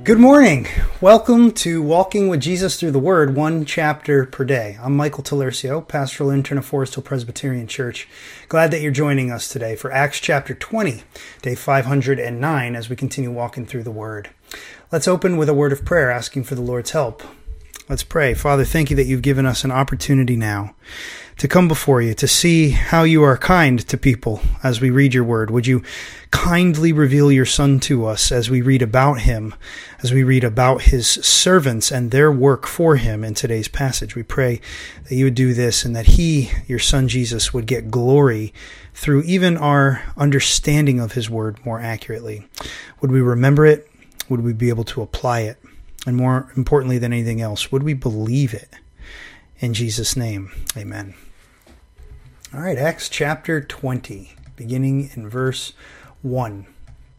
Good morning. Welcome to Walking with Jesus Through the Word, one chapter per day. I'm Michael Talercio, pastoral intern of Forest Hill Presbyterian Church. Glad that you're joining us today for Acts chapter 20, day 509, as we continue walking through the Word. Let's open with a word of prayer, asking for the Lord's help. Let's pray. Father, thank you that you've given us an opportunity now to come before you, to see how you are kind to people as we read your word. Would you kindly reveal your Son to us as we read about him, as we read about his servants and their work for him in today's passage. We pray that you would do this and that he, your Son Jesus, would get glory through even our understanding of his word more accurately. Would we remember it? Would we be able to apply it? And more importantly than anything else, would we believe it? In Jesus' name, amen. All right, Acts chapter 20, beginning in verse 1.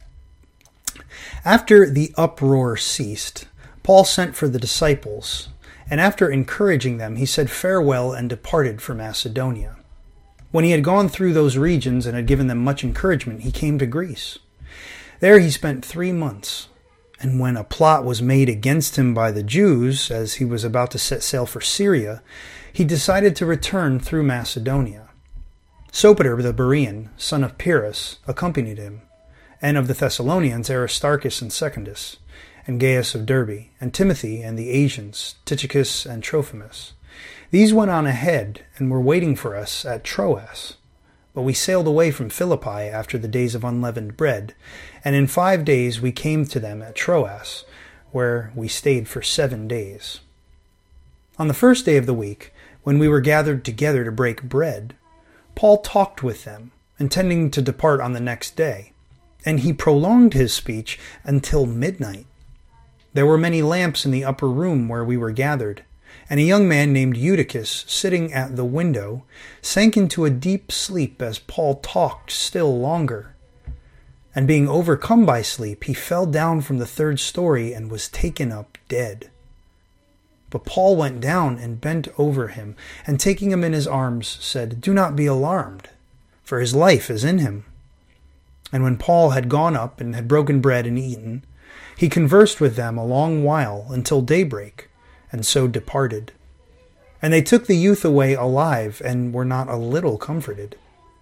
After the uproar ceased, Paul sent for the disciples, and after encouraging them, he said farewell and departed for Macedonia. When he had gone through those regions and had given them much encouragement, he came to Greece. There he spent 3 months. And when a plot was made against him by the Jews, as he was about to set sail for Syria, he decided to return through Macedonia. Sopater the Berean, son of Pyrrhus, accompanied him, and of the Thessalonians Aristarchus and Secundus, and Gaius of Derbe, and Timothy and the Asians, Tychicus and Trophimus. These went on ahead and were waiting for us at Troas. But we sailed away from Philippi after the days of unleavened bread, and in 5 days we came to them at Troas, where we stayed for 7 days. On the first day of the week, when we were gathered together to break bread, Paul talked with them, intending to depart on the next day, and he prolonged his speech until midnight. There were many lamps in the upper room where we were gathered, and a young man named Eutychus, sitting at the window, sank into a deep sleep as Paul talked still longer. And being overcome by sleep, he fell down from the 3rd story and was taken up dead. But Paul went down and bent over him, and taking him in his arms, said, "Do not be alarmed, for his life is in him." And when Paul had gone up and had broken bread and eaten, he conversed with them a long while until daybreak, and so departed. And they took the youth away alive, and were not a little comforted.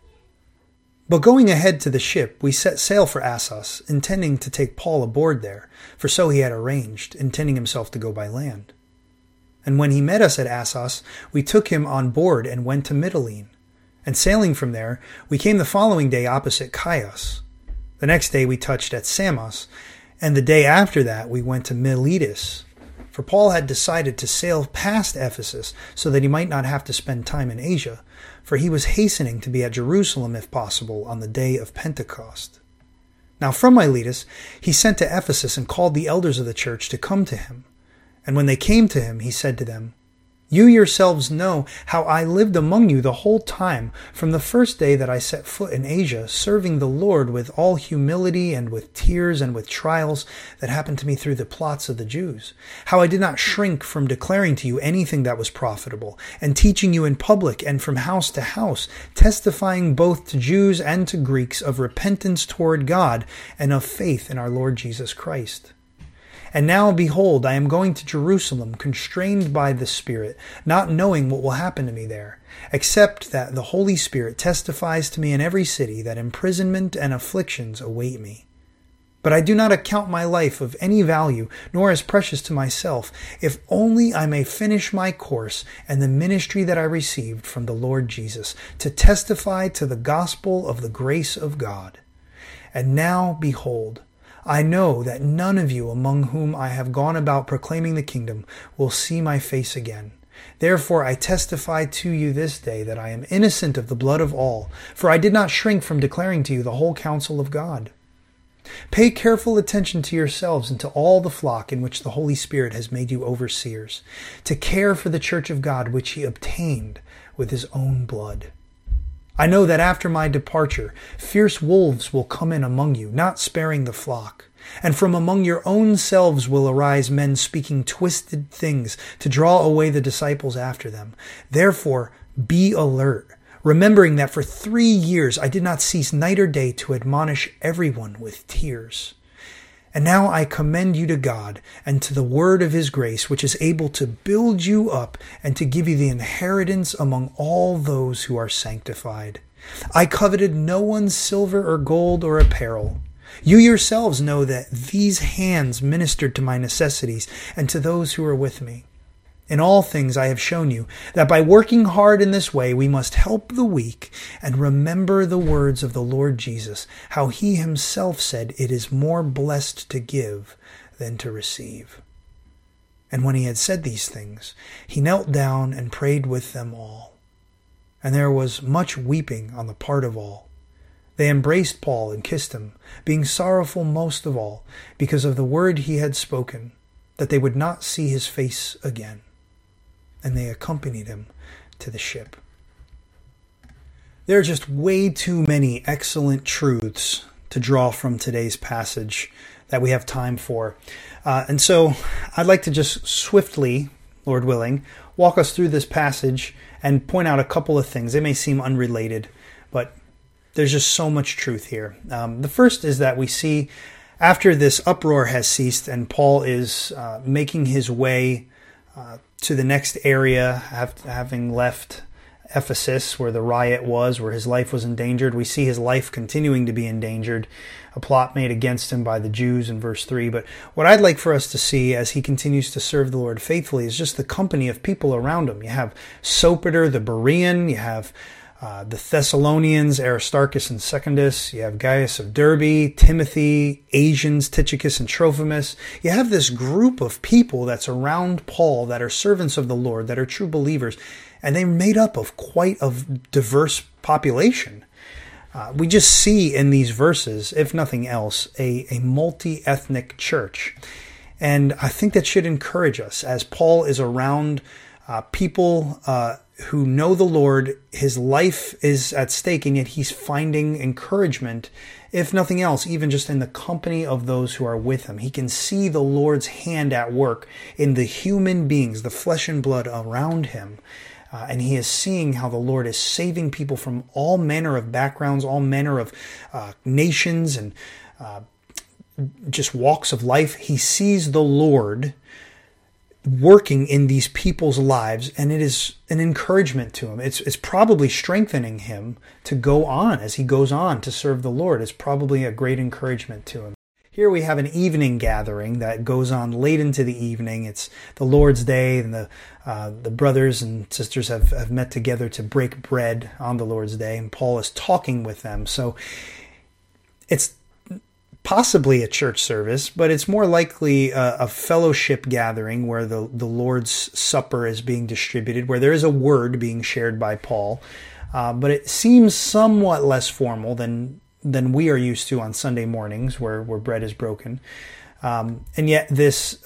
But going ahead to the ship, we set sail for Assos, intending to take Paul aboard there, for so he had arranged, intending himself to go by land. And when he met us at Assos, we took him on board and went to Mytilene. And sailing from there, we came the following day opposite Chios. The next day we touched at Samos, and the day after that we went to Miletus. For Paul had decided to sail past Ephesus so that he might not have to spend time in Asia, for he was hastening to be at Jerusalem if possible on the day of Pentecost. Now from Miletus he sent to Ephesus and called the elders of the church to come to him. And when they came to him, he said to them, "You yourselves know how I lived among you the whole time, from the first day that I set foot in Asia, serving the Lord with all humility and with tears and with trials that happened to me through the plots of the Jews. How I did not shrink from declaring to you anything that was profitable, and teaching you in public and from house to house, testifying both to Jews and to Greeks of repentance toward God and of faith in our Lord Jesus Christ. And now, behold, I am going to Jerusalem, constrained by the Spirit, not knowing what will happen to me there, except that the Holy Spirit testifies to me in every city that imprisonment and afflictions await me. But I do not account my life of any value, nor as precious to myself, if only I may finish my course and the ministry that I received from the Lord Jesus, to testify to the gospel of the grace of God. And now, behold, I know that none of you among whom I have gone about proclaiming the kingdom will see my face again. Therefore I testify to you this day that I am innocent of the blood of all, for I did not shrink from declaring to you the whole counsel of God. Pay careful attention to yourselves and to all the flock in which the Holy Spirit has made you overseers, to care for the church of God which he obtained with his own blood. I know that after my departure, fierce wolves will come in among you, not sparing the flock. And from among your own selves will arise men speaking twisted things to draw away the disciples after them. Therefore, be alert, remembering that for 3 years I did not cease night or day to admonish everyone with tears. And now I commend you to God and to the word of his grace, which is able to build you up and to give you the inheritance among all those who are sanctified. I coveted no one's silver or gold or apparel. You yourselves know that these hands ministered to my necessities and to those who are with me. In all things I have shown you that by working hard in this way we must help the weak and remember the words of the Lord Jesus, how he himself said, "It is more blessed to give than to receive." And when he had said these things, he knelt down and prayed with them all. And there was much weeping on the part of all. They embraced Paul and kissed him, being sorrowful most of all, because of the word he had spoken, that they would not see his face again. And they accompanied him to the ship. There are just way too many excellent truths to draw from today's passage that we have time for. And so I'd like to just swiftly, Lord willing, walk us through this passage and point out a couple of things. They may seem unrelated, but there's just so much truth here. The first is that we see after this uproar has ceased and Paul is making his way to the next area, having left Ephesus, where the riot was, where his life was endangered. We see his life continuing to be endangered, a plot made against him by the Jews in verse 3. But what I'd like for us to see as he continues to serve the Lord faithfully is just the company of people around him. You have Sopater the Berean, you have the Thessalonians, Aristarchus and Secundus. You have Gaius of Derbe, Timothy, Asians, Tychicus and Trophimus. You have this group of people that's around Paul that are servants of the Lord, that are true believers, and they're made up of quite a diverse population. We just see in these verses, if nothing else, a multi-ethnic church. And I think that should encourage us as Paul is around people who know the Lord. His life is at stake, and yet he's finding encouragement, if nothing else, even just in the company of those who are with him. He can see the Lord's hand at work in the human beings, the flesh and blood around him. And he is seeing how the Lord is saving people from all manner of backgrounds, all manner of nations and just walks of life. He sees the Lord working in these people's lives, and it is an encouragement to him. It's probably strengthening him to go on as he goes on to serve the Lord. It's probably a great encouragement to him. Here we have an evening gathering that goes on late into the evening. It's the Lord's Day, and the brothers and sisters have met together to break bread on the Lord's Day, and Paul is talking with them. So it's possibly a church service, but it's more likely a fellowship gathering where the Lord's Supper is being distributed, where there is a word being shared by Paul. But it seems somewhat less formal than we are used to on Sunday mornings, where bread is broken. And yet this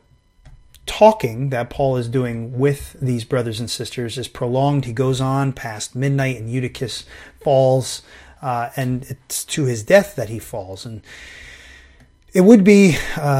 talking that Paul is doing with these brothers and sisters is prolonged. He goes on past midnight, and Eutychus falls, and it's to his death that he falls. And it would be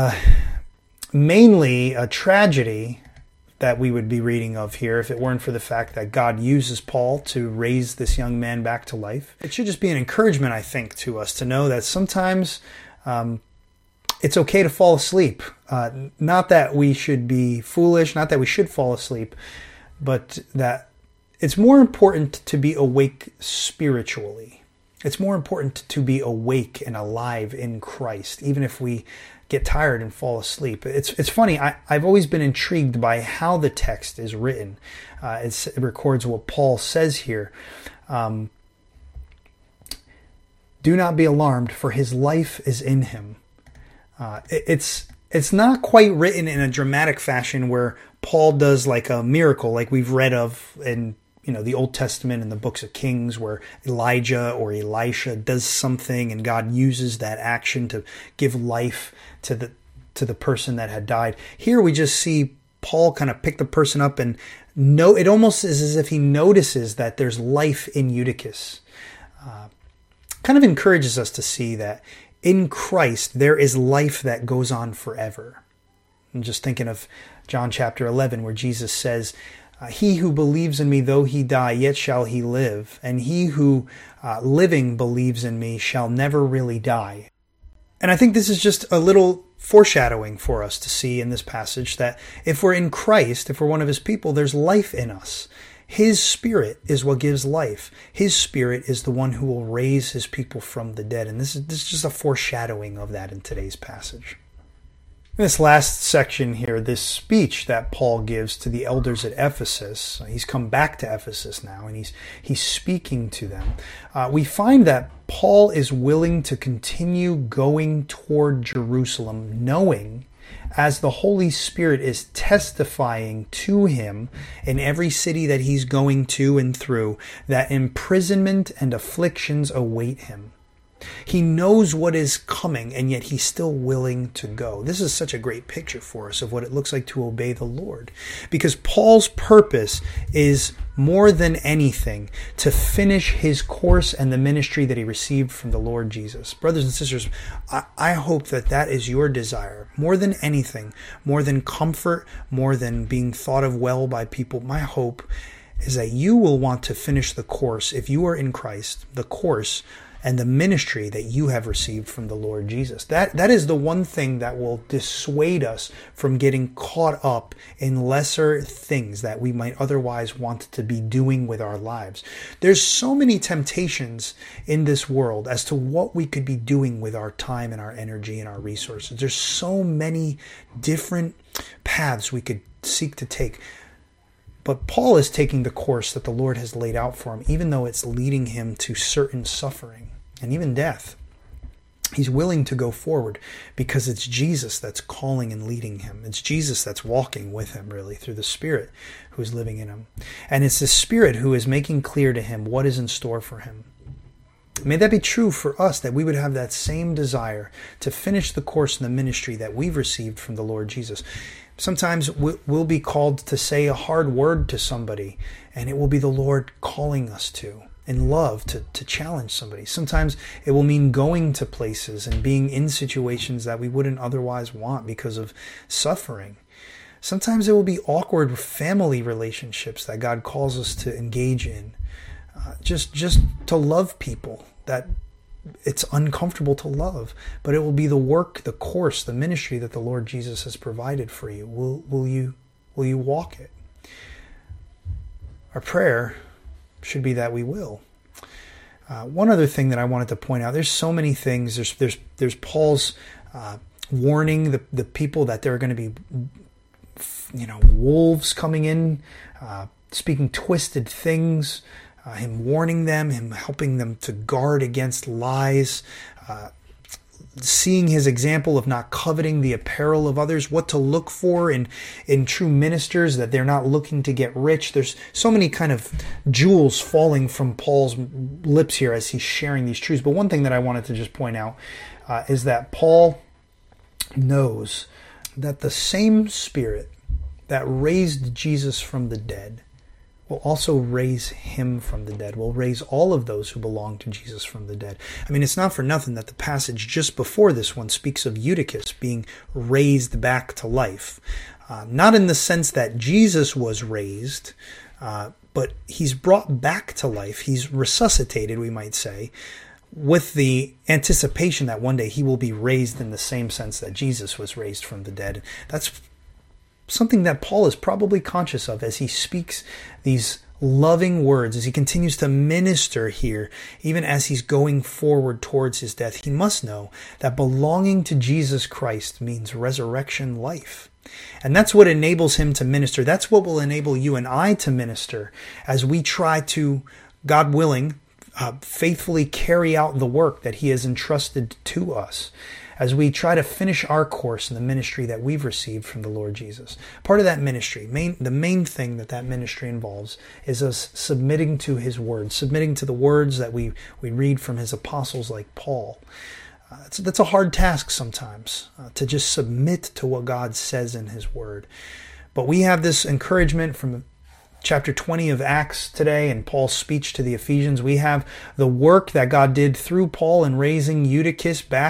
mainly a tragedy that we would be reading of here if it weren't for the fact that God uses Paul to raise this young man back to life. It should just be an encouragement, I think, to us to know that sometimes it's okay to fall asleep. Not that we should be foolish, not that we should fall asleep, but that it's more important to be awake spiritually. It's more important to be awake and alive in Christ, even if we get tired and fall asleep. It's funny, I've always been intrigued by how the text is written. It records what Paul says here. Do not be alarmed, for his life is in him. It's not quite written in a dramatic fashion where Paul does like a miracle like we've read of in the Old Testament and the books of Kings, where Elijah or Elisha does something and God uses that action to give life to the person that had died. Here we just see Paul kind of pick the person up, and it almost is as if he notices that there's life in Eutychus. Kind of encourages us to see that in Christ there is life that goes on forever. I'm just thinking of John chapter 11, where Jesus says, he who believes in me, though he die, yet shall he live. And he who living believes in me shall never really die. And I think this is just a little foreshadowing for us to see in this passage that if we're in Christ, if we're one of his people, there's life in us. His Spirit is what gives life. His Spirit is the one who will raise his people from the dead. And this is just a foreshadowing of that in today's passage. In this last section here, this speech that Paul gives to the elders at Ephesus, he's come back to Ephesus now, and he's speaking to them. We find that Paul is willing to continue going toward Jerusalem, knowing as the Holy Spirit is testifying to him in every city that he's going to and through, that imprisonment and afflictions await him. He knows what is coming, and yet he's still willing to go. This is such a great picture for us of what it looks like to obey the Lord. Because Paul's purpose is more than anything to finish his course and the ministry that he received from the Lord Jesus. Brothers and sisters, I hope that that is your desire. More than anything, more than comfort, more than being thought of well by people, my hope is that you will want to finish the course, if you are in Christ, the course and the ministry that you have received from the Lord Jesus. That is the one thing that will dissuade us from getting caught up in lesser things that we might otherwise want to be doing with our lives. There's so many temptations in this world as to what we could be doing with our time and our energy and our resources. There's so many different paths we could seek to take. But Paul is taking the course that the Lord has laid out for him, even though it's leading him to certain suffering and even death. He's willing to go forward because it's Jesus that's calling and leading him. It's Jesus that's walking with him, really, through the Spirit who is living in him. And it's the Spirit who is making clear to him what is in store for him. May that be true for us, that we would have that same desire to finish the course in the ministry that we've received from the Lord Jesus. Sometimes we'll be called to say a hard word to somebody, and it will be the Lord calling us to, in love, to challenge somebody. Sometimes it will mean going to places and being in situations that we wouldn't otherwise want because of suffering. Sometimes it will be awkward family relationships that God calls us to engage in. Just to love people that it's uncomfortable to love, but it will be the work, the course, the ministry that the Lord Jesus has provided for you. Will you walk it? Our prayer should be that we will. One other thing that I wanted to point out: there's so many things. There's Paul's warning the people that there are going to be, wolves coming in, speaking twisted things. Him warning them, him helping them to guard against lies, seeing his example of not coveting the apparel of others, what to look for in true ministers, that they're not looking to get rich. There's so many kind of jewels falling from Paul's lips here as he's sharing these truths. But one thing that I wanted to just point out is that Paul knows that the same Spirit that raised Jesus from the dead will also raise him from the dead, will raise all of those who belong to Jesus from the dead. I mean, it's not for nothing that the passage just before this one speaks of Eutychus being raised back to life. Not in the sense that Jesus was raised, but he's brought back to life. He's resuscitated, we might say, with the anticipation that one day he will be raised in the same sense that Jesus was raised from the dead. That's something that Paul is probably conscious of as he speaks these loving words, as he continues to minister here, even as he's going forward towards his death. He must know that belonging to Jesus Christ means resurrection life. And that's what enables him to minister. That's what will enable you and I to minister as we try to, God willing, faithfully carry out the work that he has entrusted to us, as we try to finish our course in the ministry that we've received from the Lord Jesus. Part of that ministry, the main thing that ministry involves, is us submitting to his word, submitting to the words that we read from his apostles like Paul. That's a hard task sometimes, to just submit to what God says in his word. But we have this encouragement from chapter 20 of Acts today and Paul's speech to the Ephesians. We have the work that God did through Paul in raising Eutychus back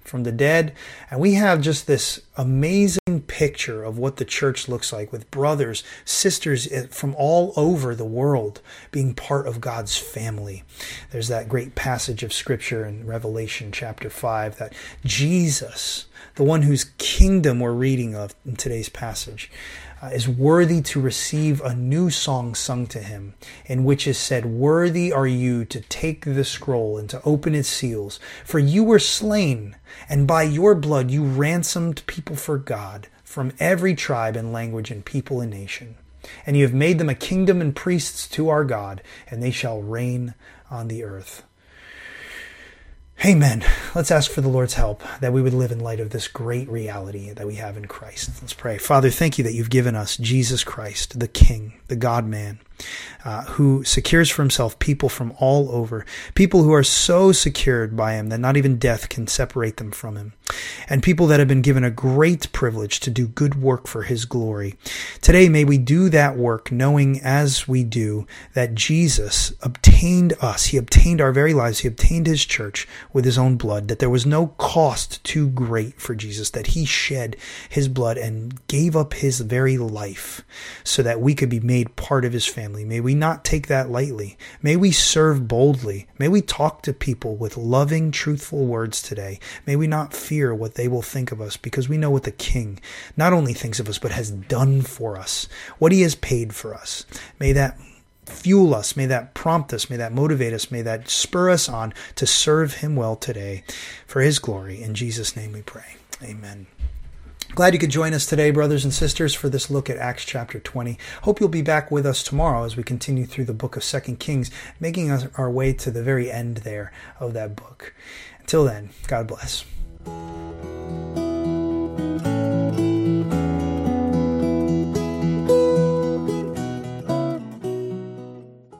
from the dead. And we have just this amazing picture of what the church looks like, with brothers, sisters from all over the world being part of God's family. There's that great passage of Scripture in Revelation chapter 5 that Jesus, the one whose kingdom we're reading of in today's passage, is worthy to receive a new song sung to him, in which is said, "Worthy are you to take the scroll and to open its seals, for you were slain, and by your blood you ransomed people for God from every tribe and language and people and nation. And you have made them a kingdom and priests to our God, and they shall reign on the earth." Amen. Let's ask for the Lord's help that we would live in light of this great reality that we have in Christ. Let's pray. Father, thank you that you've given us Jesus Christ, the King, the God-man, who secures for himself people from all over, people who are so secured by him that not even death can separate them from him, and people that have been given a great privilege to do good work for his glory. Today, may we do that work knowing as we do that Jesus obtained us. He obtained our very lives. He obtained his church with his own blood, that there was no cost too great for Jesus, that he shed his blood and gave up his very life so that we could be made part of his family. May we not take that lightly. May we serve boldly. May we talk to people with loving, truthful words today. May we not fear what they will think of us, because we know what the King not only thinks of us, but has done for us, what he has paid for us. May that fuel us. May that prompt us. May that motivate us. May that spur us on to serve him well today for his glory. In Jesus' name we pray. Amen. Glad you could join us today, brothers and sisters, for this look at Acts chapter 20. Hope you'll be back with us tomorrow as we continue through the book of 2 Kings, making our way to the very end there of that book. Until then, God bless.